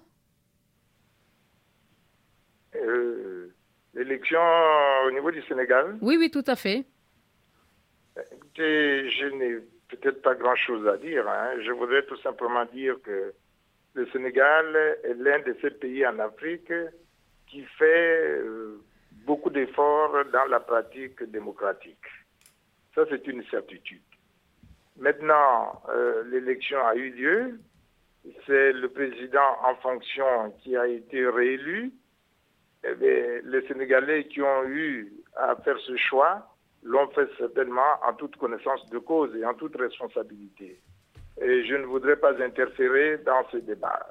Speaker 4: L'élection au niveau du Sénégal?
Speaker 2: Oui, tout à fait.
Speaker 4: Écoutez, je n'ai peut-être pas grand-chose à dire. Je voudrais tout simplement dire que le Sénégal est l'un de ces pays en Afrique qui fait beaucoup d'efforts dans la pratique démocratique. Ça, c'est une certitude. Maintenant, l'élection a eu lieu. C'est le président en fonction qui a été réélu. Eh bien, les Sénégalais qui ont eu à faire ce choix l'ont fait certainement en toute connaissance de cause et en toute responsabilité. Et je ne voudrais pas interférer dans ce débat.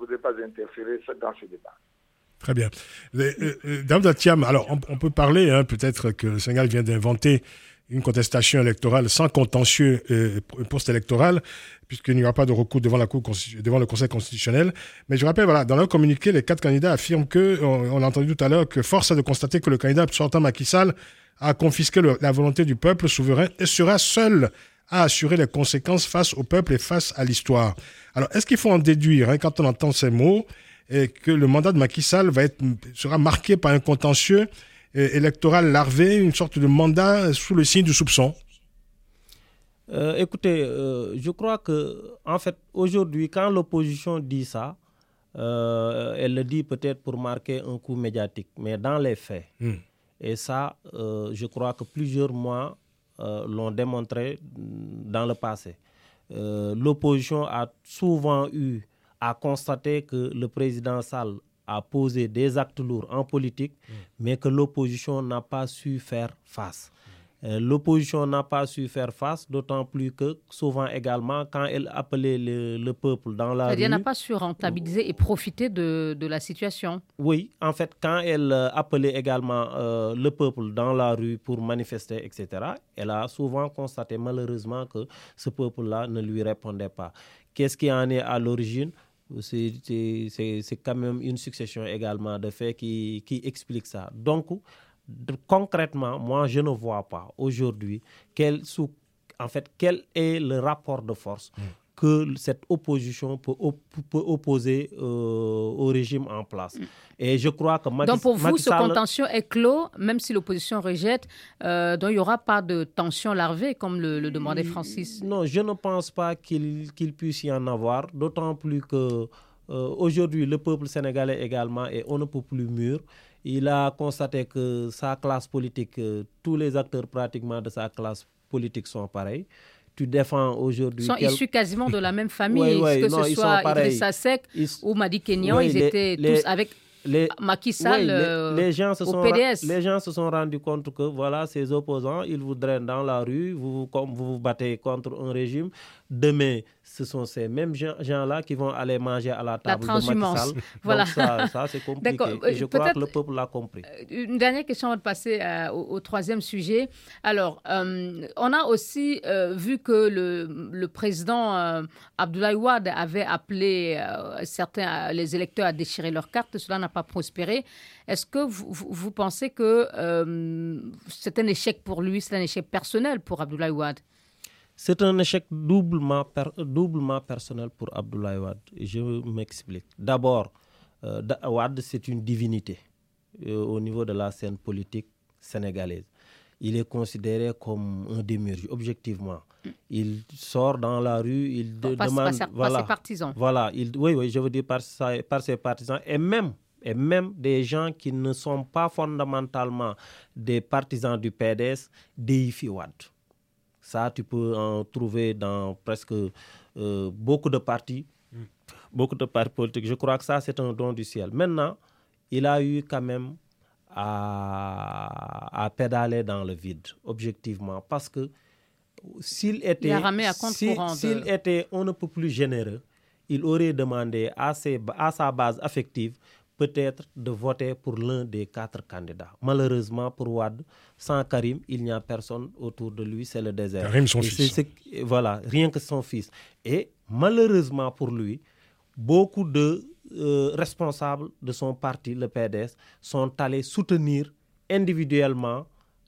Speaker 3: Très bien. Daouda Thiam, alors on peut parler, peut-être que le Sénégal vient d'inventer une contestation électorale sans contentieux post-électoral, puisqu'il n'y aura pas de recours devant le Conseil constitutionnel. Mais je rappelle, dans leur communiqué, les 4 candidats affirment on a entendu tout à l'heure, que force est de constater que le candidat sortant Macky Sall a confisqué la volonté du peuple souverain et sera seul à assurer les conséquences face au peuple et face à l'histoire. Alors, est-ce qu'il faut en déduire, quand on entend ces mots, et que le mandat de Macky Sall sera marqué par un contentieux électoral larvé, une sorte de mandat sous le signe du soupçon?
Speaker 5: Écoutez, je crois que, en fait, aujourd'hui, quand l'opposition dit ça, elle le dit peut-être pour marquer un coup médiatique, mais dans les faits, et ça, je crois que plusieurs mois l'ont démontré dans le passé. L'opposition a souvent eu à constater que le président Sall a posé des actes lourds en politique, mais que l'opposition n'a pas su faire face. L'opposition n'a pas su faire face, d'autant plus que souvent également, quand elle appelait le peuple dans la rue...
Speaker 2: C'est-à-dire n'a pas su rentabiliser et profiter de la situation.
Speaker 5: Oui, en fait, quand elle appelait également le peuple dans la rue pour manifester, etc., elle a souvent constaté malheureusement que ce peuple-là ne lui répondait pas. Qu'est-ce qui en est à l'origine ? C'est quand même une succession également de faits qui explique ça. Donc, Concrètement, moi, je ne vois pas aujourd'hui quel est le rapport de force que cette opposition peut opposer au régime en place. Et je crois que
Speaker 2: donc pour vous, ce contentieux est clos, même si l'opposition rejette, donc il n'y aura pas de tension larvée, comme le demandait Francis?
Speaker 5: Non, je ne pense pas qu'il puisse y en avoir, d'autant plus que aujourd'hui, le peuple sénégalais également est on ne peut plus mûr. Il a constaté que sa classe politique, tous les acteurs pratiquement de sa classe politique sont pareils. Tu défends aujourd'hui...
Speaker 2: Ils sont issus quasiment de la même famille, que ce soit Idrissa Seck ou Madi Kenyan, ils étaient tous avec Macky Sall au PDS.
Speaker 5: Les gens se sont rendus compte que voilà, ces opposants, ils vous drainent dans la rue, vous vous battez contre un régime. Demain, ce sont ces mêmes gens-là qui vont aller manger à la table de Macky Sall.
Speaker 2: Voilà.
Speaker 5: Donc ça c'est compliqué. Et je crois que le peuple l'a compris.
Speaker 2: Une dernière question avant de passer au troisième sujet. Alors, on a aussi vu que le président Abdoulaye Wade avait appelé les électeurs à déchirer leurs cartes. Cela n'a pas prospéré. Est-ce que vous pensez que c'est un échec pour lui, c'est un échec personnel pour Abdoulaye Wade?
Speaker 5: C'est un échec doublement personnel pour Abdoulaye Wade. Je m'explique. D'abord, Wade, c'est une divinité au niveau de la scène politique sénégalaise. Il est considéré comme un démiurge, objectivement. Il sort dans la rue, il demande...
Speaker 2: Par ses partisans.
Speaker 5: Voilà, oui, je veux dire par ses partisans. Et même des gens qui ne sont pas fondamentalement des partisans du PDS déifient Wade. Ça, tu peux en trouver dans presque beaucoup de partis politiques. Je crois que ça, c'est un don du ciel. Maintenant, il a eu quand même à pédaler dans le vide, objectivement. Parce que s'il était on ne peut plus généreux, il aurait demandé à sa base affective peut-être de voter pour l'un des 4 candidats. Malheureusement pour Wade, sans Karim, il n'y a personne autour de lui, c'est le désert.
Speaker 3: Karim, son fils.
Speaker 5: Voilà, rien que son fils. Et malheureusement pour lui, beaucoup de responsables de son parti, le PDS, sont allés soutenir individuellement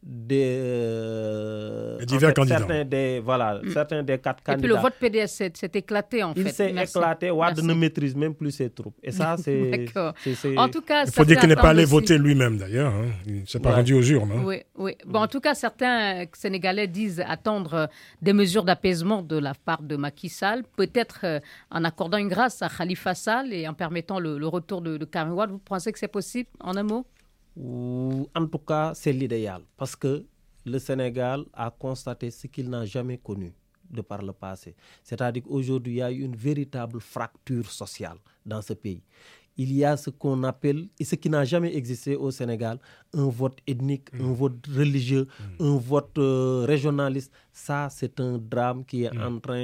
Speaker 3: divers candidats.
Speaker 5: Certains des 4 candidats.
Speaker 2: Et puis le vote PDS s'est éclaté en fait.
Speaker 5: Il s'est éclaté. Wade ne maîtrise même plus ses troupes. Et ça, c'est...
Speaker 2: D'accord. En tout cas,
Speaker 3: il faut dire qu'il n'est pas allé voter lui-même d'ailleurs. Hein. Il ne s'est pas rendu aux urnes. Hein.
Speaker 2: Oui. Bon, en tout cas, certains Sénégalais disent attendre des mesures d'apaisement de la part de Macky Sall, peut-être en accordant une grâce à Khalifa Sall et en permettant le retour de Karim Wade. Vous pensez que c'est possible, en un mot?
Speaker 5: En tout cas, c'est l'idéal parce que le Sénégal a constaté ce qu'il n'a jamais connu de par le passé. C'est-à-dire qu'aujourd'hui, il y a une véritable fracture sociale dans ce pays. Il y a ce qu'on appelle, et ce qui n'a jamais existé au Sénégal, un vote ethnique, un vote religieux, un vote régionaliste. Ça, c'est un drame qui est en train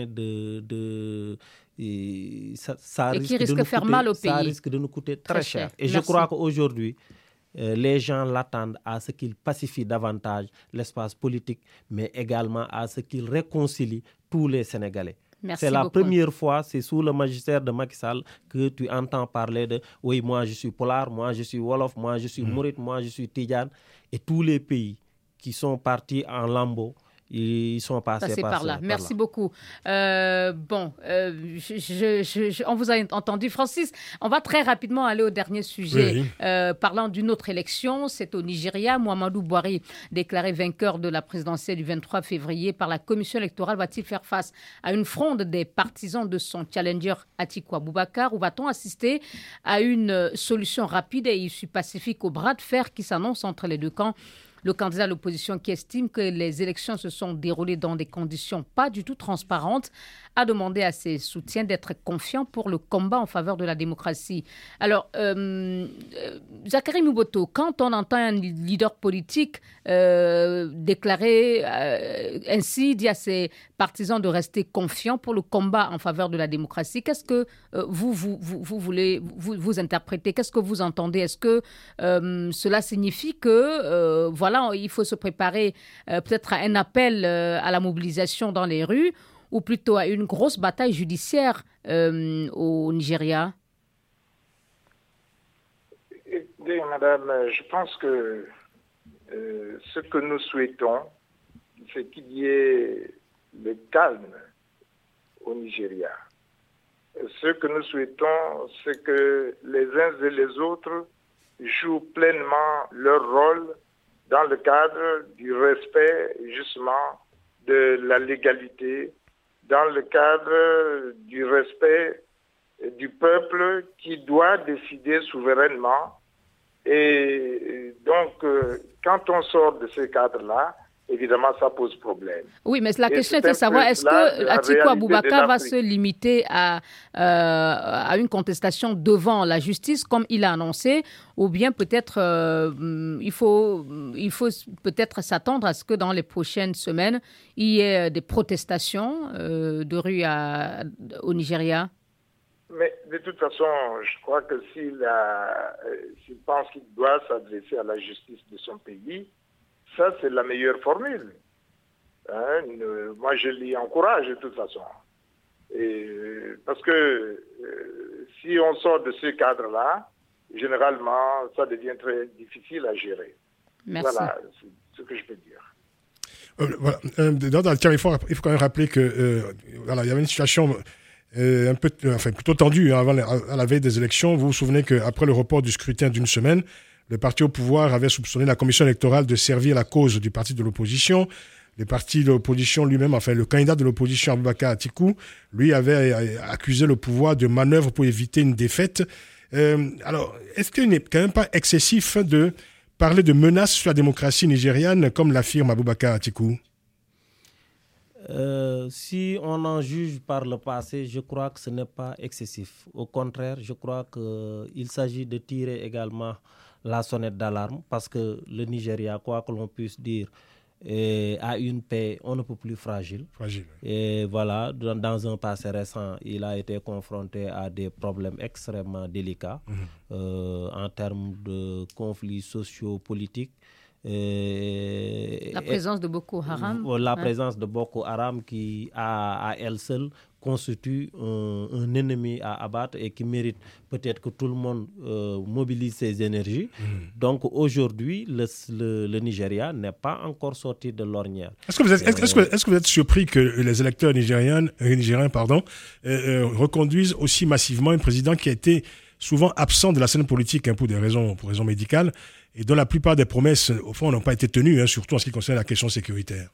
Speaker 5: ça
Speaker 2: risque de faire mal au pays.
Speaker 5: Ça risque de nous coûter très cher. Et je crois qu'aujourd'hui, les gens l'attendent à ce qu'il pacifie davantage l'espace politique, mais également à ce qu'il réconcilie tous les Sénégalais. C'est la première fois, c'est sous le magistère de Macky Sall que tu entends parler de « oui, moi je suis Polar, moi je suis Wolof, moi je suis Mouride, moi je suis Tidjane ». Et tous les pays qui sont partis en lambeaux, ils sont passés par là.
Speaker 2: Merci beaucoup. On vous a entendu. Francis, on va très rapidement aller au dernier sujet. Oui. Parlant d'une autre élection, c'est au Nigeria. Muhammadu Buhari, déclaré vainqueur de la présidentielle du 23 février par la commission électorale, va-t-il faire face à une fronde des partisans de son challenger Atiku Abubakar, ou va-t-on assister à une solution rapide et issue pacifique au bras de fer qui s'annonce entre les deux camps? Le candidat de l'opposition, qui estime que les élections se sont déroulées dans des conditions pas du tout transparentes, a demandé à ses soutiens d'être confiants pour le combat en faveur de la démocratie. Alors, Zakari Mouboto, quand on entend un leader politique déclarer ainsi, dire à ses partisans de rester confiants pour le combat en faveur de la démocratie, qu'est-ce que vous voulez vous interpréter? Qu'est-ce que vous entendez? Est-ce que cela signifie que il faut se préparer peut-être à un appel à la mobilisation dans les rues, ou plutôt à une grosse bataille judiciaire au Nigeria?
Speaker 4: Écoutez, madame, je pense que ce que nous souhaitons, c'est qu'il y ait le calme au Nigeria. Ce que nous souhaitons, c'est que les uns et les autres jouent pleinement leur rôle dans le cadre du respect, justement, de la légalité, dans le cadre du respect du peuple qui doit décider souverainement. Et donc, quand on sort de ce cadre-là, évidemment, ça pose problème.
Speaker 2: Oui, mais la question était de savoir, est-ce que Atiku Abubakar va se limiter à une contestation devant la justice, comme il a annoncé, ou bien peut-être il faut peut-être s'attendre à ce que dans les prochaines semaines, il y ait des protestations de rue au Nigeria?
Speaker 4: Mais de toute façon, je crois que s'il pense qu'il doit s'adresser à la justice de son pays, ça, c'est la meilleure formule. Moi, je l'y encourage de toute façon. Parce que si on sort de ce cadre-là, généralement, ça devient très difficile à gérer.
Speaker 2: Merci.
Speaker 4: Voilà ce que je peux dire.
Speaker 3: Voilà. Il faut quand même rappeler que il y avait une situation plutôt tendue à la veille des élections. Vous vous souvenez qu'après le report du scrutin d'une semaine, le parti au pouvoir avait soupçonné la commission électorale de servir la cause du parti de l'opposition. Le parti de l'opposition lui-même, le candidat de l'opposition, Abubakar Atiku, lui avait accusé le pouvoir de manœuvre pour éviter une défaite. Alors, est-ce qu'il n'est quand même pas excessif de parler de menaces sur la démocratie nigériane, comme l'affirme Abubakar Atiku?
Speaker 5: Si on en juge par le passé, je crois que ce n'est pas excessif. Au contraire, je crois qu'il s'agit de tirer également la sonnette d'alarme, parce que le Nigeria, quoi que l'on puisse dire, a une paix on ne peut plus fragile. Et voilà, dans un passé récent, il a été confronté à des problèmes extrêmement délicats en termes de conflits sociaux-politiques.
Speaker 2: La présence de Boko Haram.
Speaker 5: La présence de Boko Haram qui, à elle seule, constitue un ennemi à abattre et qui mérite peut-être que tout le monde mobilise ses énergies. Donc aujourd'hui, le Nigeria n'est pas encore sorti de l'ornière.
Speaker 3: Est-ce que vous êtes surpris que les électeurs nigériens reconduisent aussi massivement un président qui a été souvent absent de la scène politique pour raisons médicales, et dont la plupart des promesses, au fond, n'ont pas été tenues, surtout en ce qui concerne la question sécuritaire?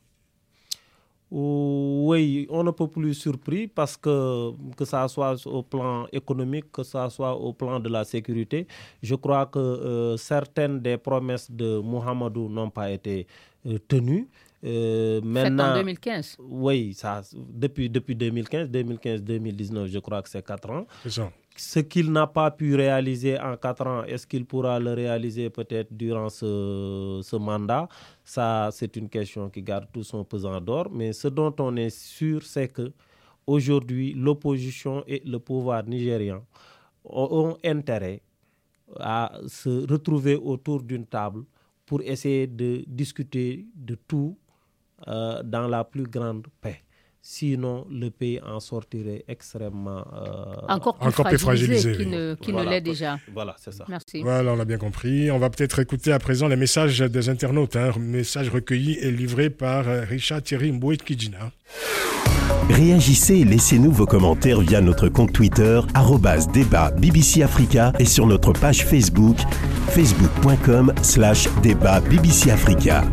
Speaker 5: Oui, on ne peut plus surpris parce que ça soit au plan économique, que ça soit au plan de la sécurité, je crois que certaines des promesses de Mohamedou n'ont pas été tenues.
Speaker 2: Maintenant, en 2015.
Speaker 5: Oui, depuis 2015-2019, je crois que c'est 4 ans.
Speaker 3: C'est ça.
Speaker 5: Ce qu'il n'a pas pu réaliser en 4 ans, est-ce qu'il pourra le réaliser peut-être durant ce mandat? Ça, c'est une question qui garde tout son pesant d'or. Mais ce dont on est sûr, c'est que aujourd'hui, l'opposition et le pouvoir nigérian ont intérêt à se retrouver autour d'une table pour essayer de discuter de tout dans la plus grande paix. Sinon, le pays en sortirait extrêmement...
Speaker 2: encore plus fragilisé qu'il ne l'est déjà.
Speaker 5: Voilà, c'est ça.
Speaker 2: Merci.
Speaker 3: Voilà, on l'a bien compris. On va peut-être écouter à présent les messages des internautes. Messages recueillis et livrés par Richard Thierry Mboué-Kidjina.
Speaker 8: Réagissez et laissez-nous vos commentaires via notre compte Twitter @débat BBC Africa et sur notre page Facebook facebook.com/débat BBC Africa.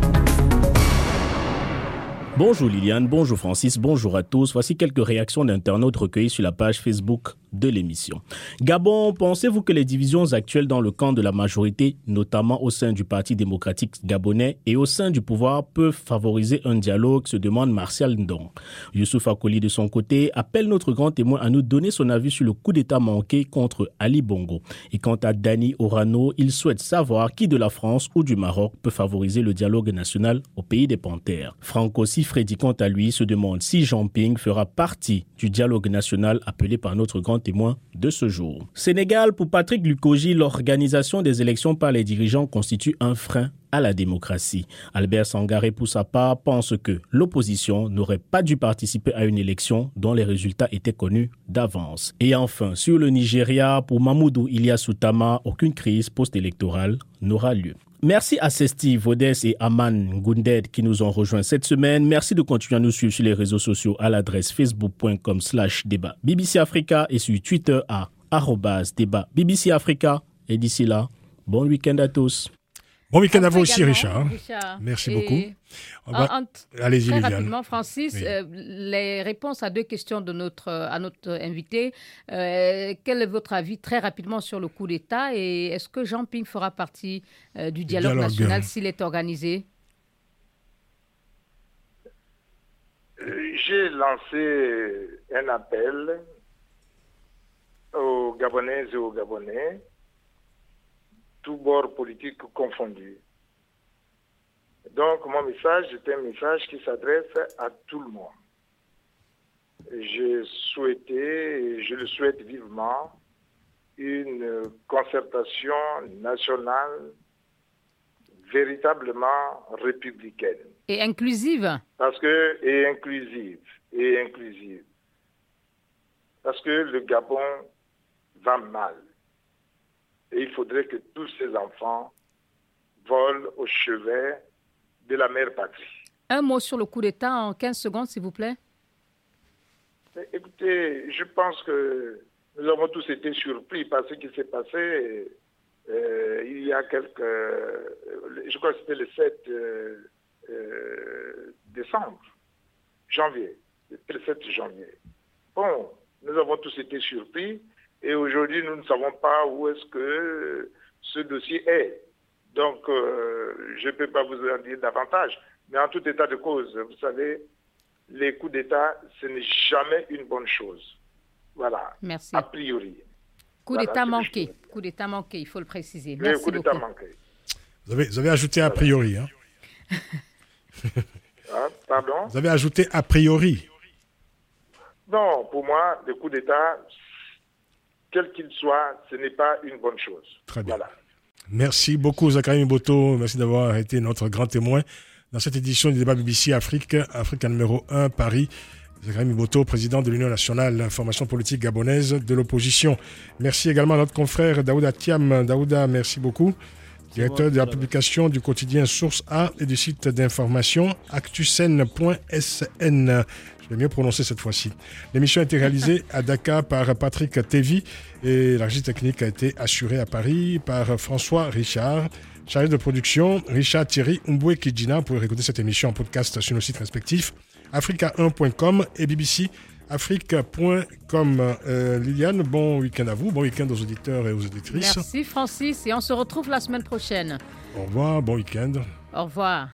Speaker 9: Bonjour Liliane, bonjour Francis, bonjour à tous. Voici quelques réactions d'internautes recueillies sur la page Facebook de l'émission. Gabon, pensez-vous que les divisions actuelles dans le camp de la majorité, notamment au sein du Parti démocratique gabonais et au sein du pouvoir, peuvent favoriser un dialogue, se demande Martial Ndong. Youssouf Akoli, de son côté, appelle notre grand témoin à nous donner son avis sur le coup d'État manqué contre Ali Bongo. Et quant à Dani Orano, il souhaite savoir qui de la France ou du Maroc peut favoriser le dialogue national au pays des Panthères. Franco Sifredi, quant à lui, se demande si Jean Ping fera partie du dialogue national appelé par notre grand témoin de ce jour. Sénégal, pour Patrick Lukoji, l'organisation des élections par les dirigeants constitue un frein à la démocratie. Albert Sangaré, pour sa part, pense que l'opposition n'aurait pas dû participer à une élection dont les résultats étaient connus d'avance. Et enfin, sur le Nigeria, pour Mamoudou Ilyas Soutama, aucune crise post-électorale n'aura lieu. Merci à Sesti, Vaudès et Aman Gounded qui nous ont rejoints cette semaine. Merci de continuer à nous suivre sur les réseaux sociaux à l'adresse facebook.com/débat BBC Africa et sur Twitter à @débat BBC Africa. Et d'ici là, bon week-end à tous.
Speaker 3: Bon week-end à vous aussi, Richard. Merci beaucoup. Allez-y,
Speaker 2: très
Speaker 3: Liliane.
Speaker 2: rapidement, Francis,
Speaker 3: Oui.
Speaker 2: Les réponses à 2 questions de notre invité. Quel est votre avis très rapidement sur le coup d'État et est-ce que Jean Ping fera partie du dialogue national s'il est organisé?
Speaker 4: J'ai lancé un appel aux Gabonaises et aux Gabonais, tous bords politiques confondus. Donc, mon message est un message qui s'adresse à tout le monde. J'ai souhaité, et je le souhaite vivement, une concertation nationale véritablement républicaine.
Speaker 2: Et inclusive.
Speaker 4: Et inclusive. Parce que le Gabon va mal. Et il faudrait que tous ces enfants volent au chevet de la mère patrie.
Speaker 2: Un mot sur le coup d'État en 15 secondes, s'il vous plaît.
Speaker 4: Écoutez, je pense que nous avons tous été surpris par ce qui s'est passé il y a quelques... je crois que c'était le 7 janvier. C'était le 7 janvier. Bon, nous avons tous été surpris et aujourd'hui, nous ne savons pas où est-ce que ce dossier est. Donc, je ne peux pas vous en dire davantage. Mais en tout état de cause, vous savez, les coups d'État, ce n'est jamais une bonne chose. Voilà.
Speaker 2: Merci.
Speaker 4: A priori.
Speaker 2: Coup d'État manqué. Coup d'État manqué, il faut le préciser. Merci
Speaker 4: coup d'État
Speaker 2: beaucoup.
Speaker 4: manqué.
Speaker 3: Vous avez ajouté a priori. Hein.
Speaker 4: Pardon?
Speaker 3: Vous avez ajouté a priori.
Speaker 4: Non, pour moi, le coup d'État, quel qu'il soit, ce n'est pas une bonne chose.
Speaker 3: Très bien.
Speaker 4: Voilà.
Speaker 3: Merci beaucoup, Zakari Miboto. Merci d'avoir été notre grand témoin dans cette édition du débat BBC Africa numéro 1, Paris. Zakari Miboto, président de l'Union nationale formation politique gabonaise de l'opposition. Merci également à notre confrère Daouda Thiam. Daouda, merci beaucoup. Directeur de la publication du quotidien Source A et du site d'information actusen.sn. Je vais mieux prononcer cette fois-ci. L'émission a été réalisée à Dakar par Patrick Tevi et la régie technique a été assurée à Paris par François Richard. Chargé de production, Richard Thierry Umboué Kidjina. Vous pouvez réécouter cette émission en podcast sur nos sites respectifs africa1.com et bbcafrique.com. Liliane, bon week-end à vous, bon week-end aux auditeurs et aux auditrices.
Speaker 2: Merci Francis et on se retrouve la semaine prochaine.
Speaker 3: Au revoir, bon week-end.
Speaker 2: Au revoir.